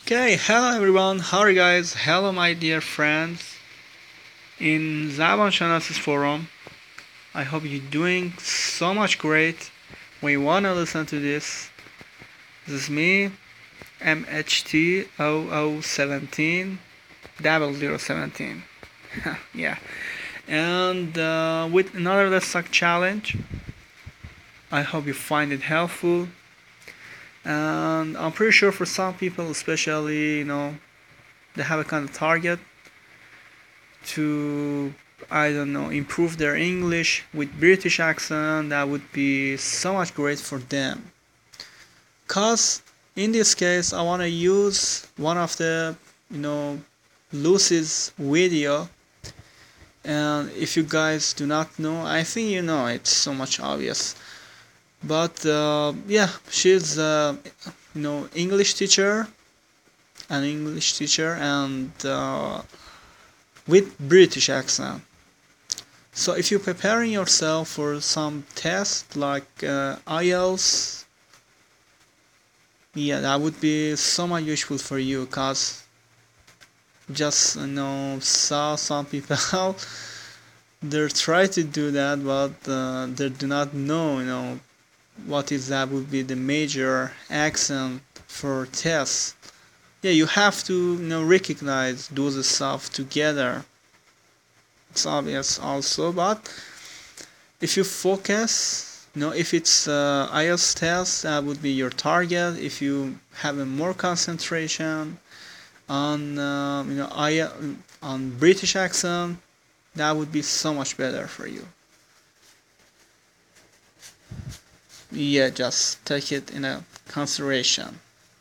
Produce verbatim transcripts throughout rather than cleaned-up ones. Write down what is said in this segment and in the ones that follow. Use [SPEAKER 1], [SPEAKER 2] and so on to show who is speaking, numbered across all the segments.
[SPEAKER 1] Okay, hello everyone, how are you guys? Hello my dear friends in Zaban Shanasis forum. I hope you're doing so much great. When you wanna listen to this, this is me, M H T zero zero seventeen, double zero seventeen. Yeah, and uh, with another Let's Talk challenge. I hope you find it helpful, and I'm pretty sure for some people, especially you know, they have a kind of target to I don't know improve their English with British accent. That would be so much great for them. Cause in this case, I want to use one of the you know Lucy's video. And if you guys do not know, I think you know it's so much obvious. But uh, yeah, she's uh, you know English teacher, an English teacher, and uh, with British accent. So if you're preparing yourself for some test like uh, I E L T S, yeah, that would be so much useful for you because just you know saw some people they try to do that, but uh, they do not know you know what is that would be the major accent for tests. Yeah, you have to you know recognize those stuff together. It's obvious also, but if you focus, you know, if it's uh, I E L T S test, that would be your target. If you have a more concentration on, uh, you know, I E L T S, on British accent, that would be so much better for you. Yeah, just take it in a consideration.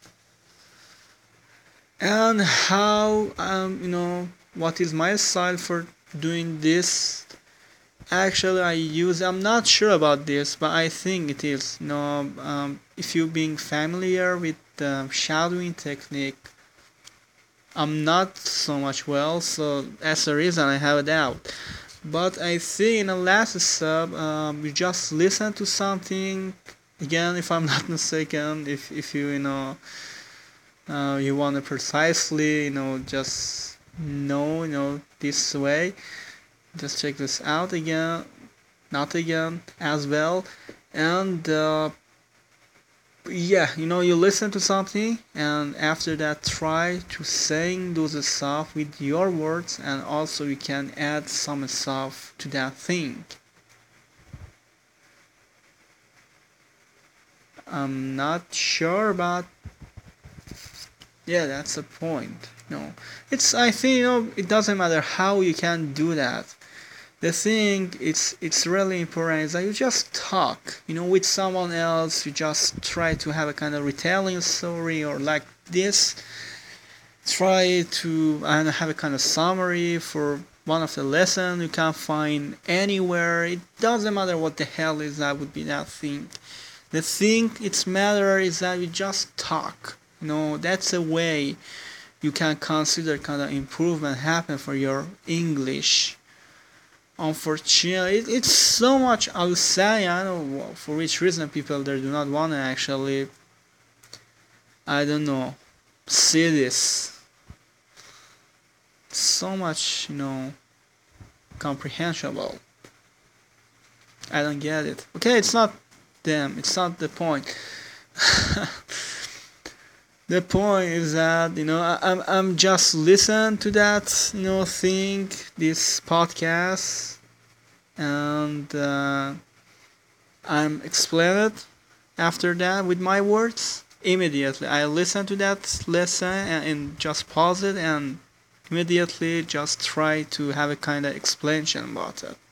[SPEAKER 1] And how, um, you know, what is my style for doing this? Actually, I use. I'm not sure about this, but I think it is. You know, um, if you being familiar with the shadowing technique, I'm not so much well, so that's the reason I have a doubt. But I think in the last step, um, you just listen to something. Again, if I'm not mistaken, if if you you know, uh, you want to precisely you know just know you know this way, just check this out again not again as well. And uh, yeah, you know, you listen to something, and after that, try to sing those stuff with your words, and also you can add some stuff to that thing. I'm not sure, but yeah, that's the point. No, it's I think you know it doesn't matter how you can do that. The thing it's it's really important is that you just talk you know with someone else. You just try to have a kind of retelling story or like this. Try to and have a kind of summary for one of the lessons you can't find anywhere. It doesn't matter what the hell is that would be that thing. The thing it's matter is that you just talk. You know that's a way you can consider kind of improvement happen for your English. Unfortunately, it, it's so much outside. I don't know for which reason people there do not want to actually, I don't know, see this. So much, you know, comprehensible. I don't get it. Okay, it's not them. It's not the point. The point is that you know I, I'm I'm just listen to that you know thing, this podcast, and uh, I'm explain it after that with my words immediately. I listen to that lesson and, and just pause it and immediately just try to have a kind of explanation about it.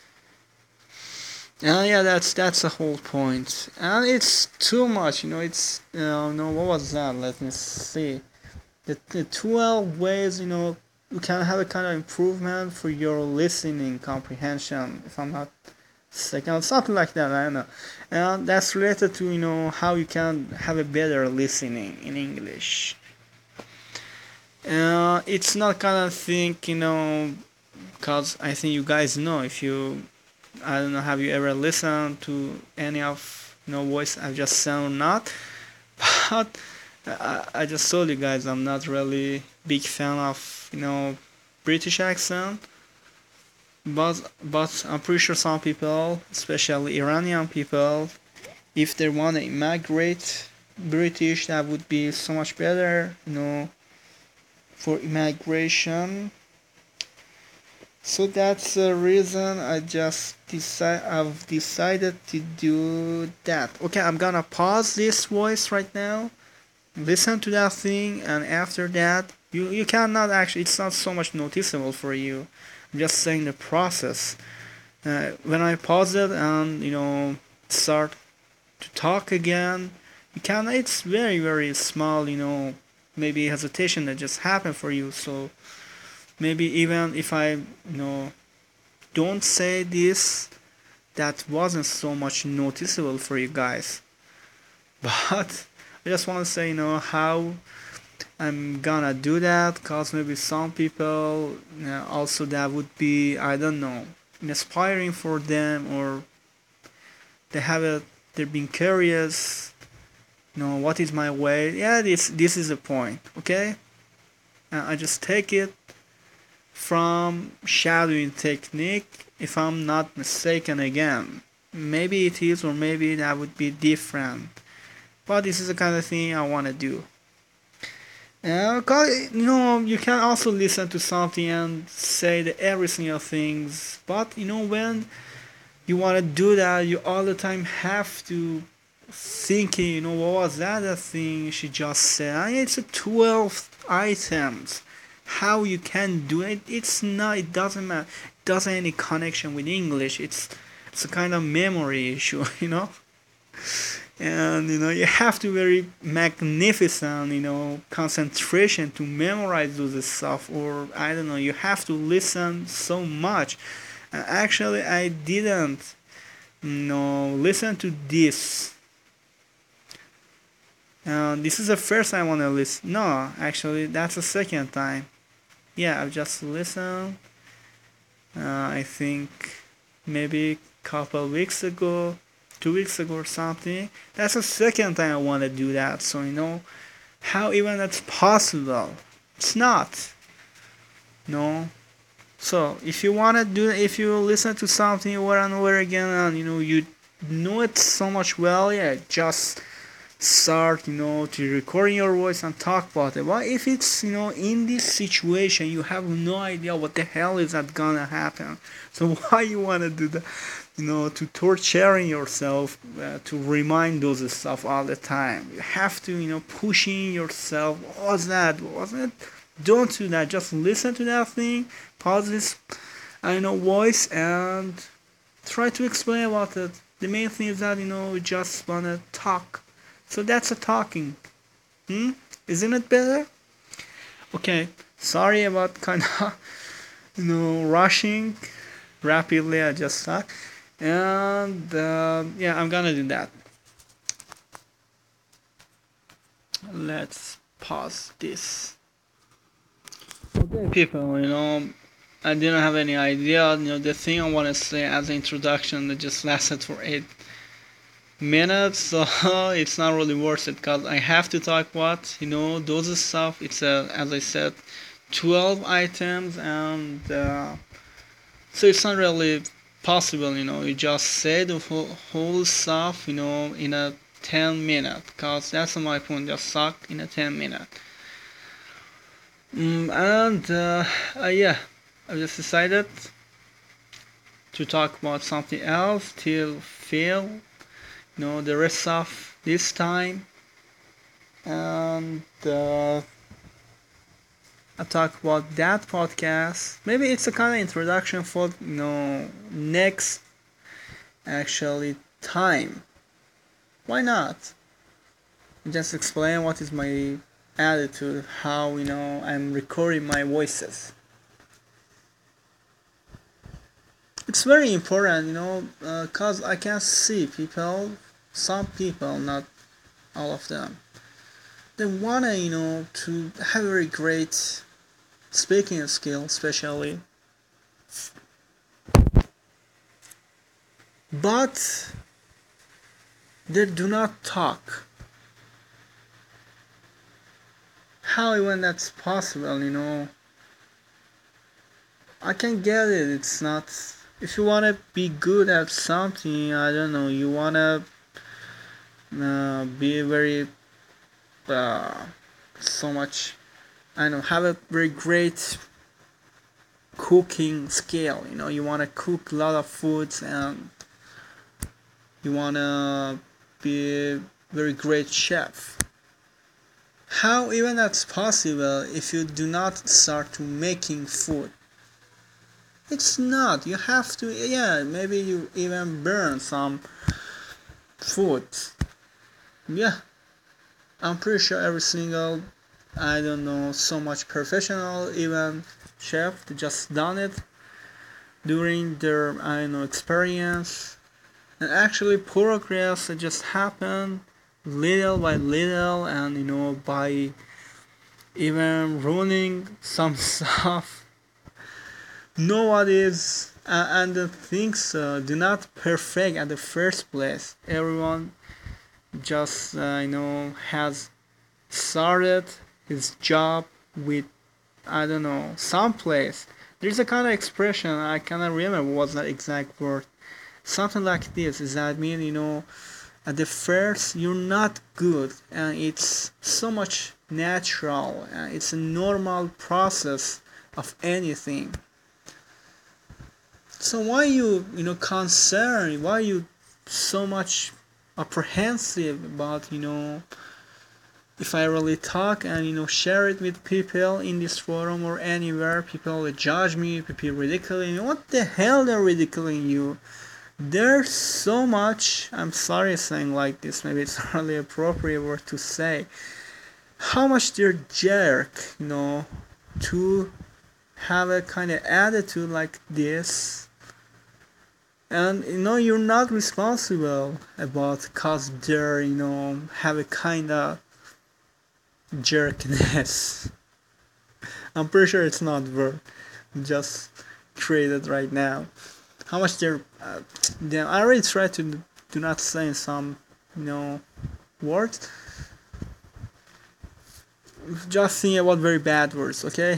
[SPEAKER 1] And yeah, that's that's the whole point. And it's too much, you know. It's you know, no, what was that? Let me see. The, the twelve ways, you know, you can have a kind of improvement for your listening comprehension. If I'm not mistaken, something like that. I don't know. And that's related to you know how you can have a better listening in English. Uh, it's not kind of thing, you know, because I think you guys know if you I don't know, have you ever listened to any of you know voice I've just said or not? But I, I just told you guys I'm not really big fan of, you know, British accent, but but I'm pretty sure some people, especially Iranian people, if they want to immigrate British, that would be so much better, you know, for immigration. So that's the reason I just decide I've decided to do that. Okay, I'm gonna pause this voice right now. Listen to that thing, and after that, you you cannot actually. It's not so much noticeable for you. I'm just saying the process. Uh, when I pause it and you know start to talk again, you can. It's very very small. You know, maybe hesitation that just happened for you. So maybe even if I you know don't say this, that wasn't so much noticeable for you guys. But I just want to say, you know, how I'm gonna do that, cause maybe some people uh, also that would be, I don't know, inspiring for them, or they have a, they're being curious, you know, what is my way? Yeah, this this is the point, okay? Uh, I just take it from shadowing technique, if I'm not mistaken again. Maybe it is, or maybe that would be different. But this is the kind of thing I want to do. Uh, you know, you can also listen to something and say the every single things. But you know, when you want to do that, you all the time have to thinking. You know, what was that the thing she just said? I mean, it's a twelve items. How you can do it? It's not. It doesn't matter. It doesn't any connection with English. It's it's a kind of memory issue. You know. And you know you have to very magnificent you know concentration to memorize those stuff, or I don't know, you have to listen so much. Uh, actually I didn't you know listen to this. Uh, this is the first time I want to listen. No, actually that's the second time. Yeah, I've just listened, uh, I think maybe a couple weeks ago, two weeks ago or something. That's the second time I want to do that. So you know how even that's possible. It's not. No. So if you want to do, if you listen to something over and over again, and you know you know it so much well, yeah, just start you know to recording your voice and talk about it. But if it's you know in this situation, you have no idea what the hell is that gonna happen. So why you want to do that? You know, to torturing yourself uh, to remind those stuff all the time. You have to, you know, pushing yourself. What was that? What was it? Don't do that. Just listen to that thing, pause this, I know, voice, and try to explain about it. The main thing is that, you know, we just wanna talk. So that's a talking. Hmm? Isn't it better? Okay. Sorry about kind of, you know, rushing rapidly. I just talk. And uh, yeah, I'm gonna do that. Let's pause this. Okay, people, you know, I didn't have any idea. You know, the thing I want to say as an introduction that just lasted for eight minutes, so it's not really worth it because I have to talk what you know those stuff. It's a, as I said, twelve items, and uh, so it's not really possible, you know, you just say the whole, whole stuff, you know, in a ten minute, cause that's my point, just suck in a ten minute. Mm, and uh, uh, yeah, I just decided to talk about something else till fail, you know, the rest of this time, and uh, I talk about that podcast. Maybe it's a kind of introduction for you know next actually time. Why not? Just explain what is my attitude, how you know I'm recording my voices. It's very important, you know, uh, cause I can see people, some people, not all of them. They wanna, you know, to have a very great speaking skill, especially. But they do not talk. how even that's possible, you know? I can get it. It's not. If you wanna be good at something, I don't know. You wanna uh, be very uh, so much. I don't know. Have a very great cooking skill. You know, you wanna cook a lot of foods and you wanna be a very great chef. How even that's possible if you do not start to making food? It's not. You have to, yeah, maybe you even burn some food. Yeah, I'm pretty sure every single, I don't know, so much professional, even chef, just done it during their, I don't know, experience. And actually progress just happened little by little, and you know, by even ruining some stuff. Nobody is uh, and the things uh, do not perfect at the first place. Everyone just uh, you know has started his job with, I don't know, some place. There's a kind of expression, I cannot remember what's the exact word. Something like this. Is that mean, you know, at the first you're not good, and it's so much natural. Uh, it's a normal process of anything. So why you you know concerned? Why you so much apprehensive about, you know, if I really talk and, you know, share it with people in this forum or anywhere, people will judge me, people ridiculing me. What the hell they're ridiculing you? There's so much. I'm sorry saying like this. Maybe it's not really appropriate word to say. How much they're jerk, you know, to have a kind of attitude like this. And you know you're not responsible about cause they're, you know, have a kind of jerkness. I'm pretty sure it's not word just created right now. How much they're uh, damn, I already tried to do not say some, you know, words. Just think about very bad words, okay?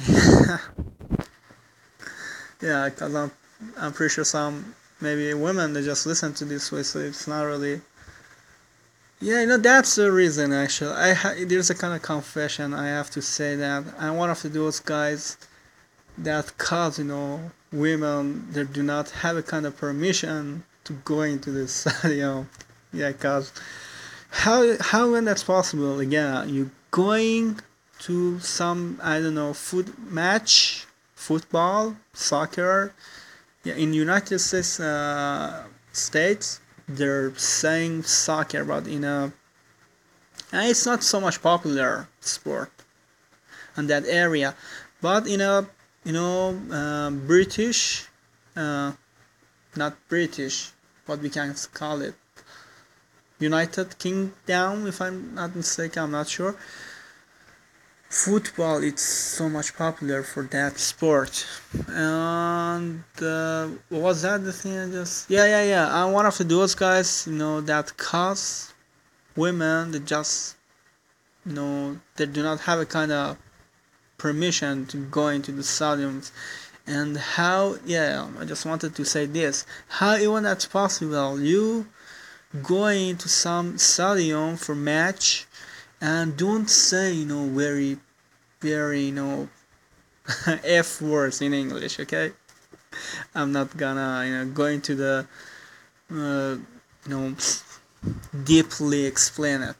[SPEAKER 1] Yeah, cause I'm I'm pretty sure some maybe women they just listen to this way, so it's not really. Yeah, you know that's the reason actually. I ha- there's a kind of confession I have to say that I'm one of those guys that cause, you know, women they do not have a kind of permission to go into the stadium. Yeah, cause how how when that's possible? Again, you going to some, I don't know, foot match, football, soccer. Yeah, in United States, uh, States, they're saying soccer, but in a, and it's not so much popular sport in that area, but in a, you know, uh, British, uh, not British, what we can call it, United Kingdom, if I'm not mistaken, I'm not sure. Football it's so much popular for that sport. And uh, what was that the thing I just, yeah, yeah, yeah, I'm one of those guys, you know, that cause women that just, you know, they do not have a kind of permission to go into the stadiums. And how, yeah, I just wanted to say this, how even that's possible, you going to some stadium for match and don't say, you know, very very, you know, F words in English, okay? I'm not gonna, you know, go into the, uh, you know, deeply explain it.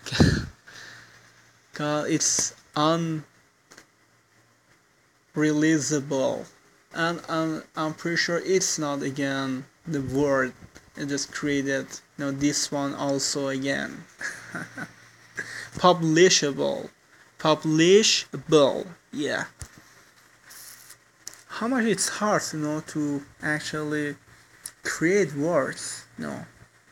[SPEAKER 1] Cause it's unreleasable. And I'm, I'm pretty sure it's not, again, the word. I just created, you know, this one also again. Publishable. Publishable. Yeah. How much it's hard, you know, to actually create words. You know,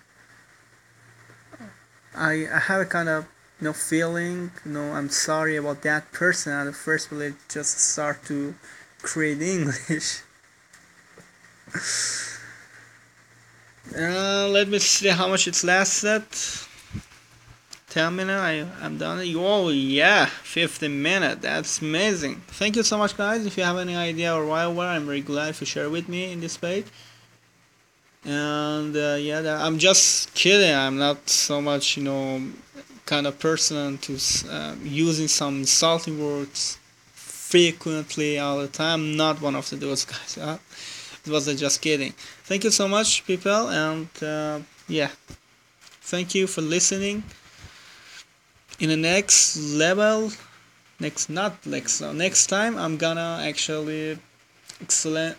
[SPEAKER 1] I, I have a kind of, you know, feeling, you know, I'm sorry about that person at the first place, just start to create English. uh, let me see how much it's lasted. ten minutes. I I'm done. Oh yeah, fifteen minutes. That's amazing. Thank you so much, guys. If you have any idea or whatever, I'm very glad if you share with me in this page. And uh, yeah, that, I'm just kidding. I'm not so much, you know, kind of person to uh, using some insulting words frequently all the time. I'm not one of the those guys. Huh? It was uh, just kidding. Thank you so much, people, and uh, yeah, thank you for listening. In the next level, next not next no, next time, I'm gonna actually excellent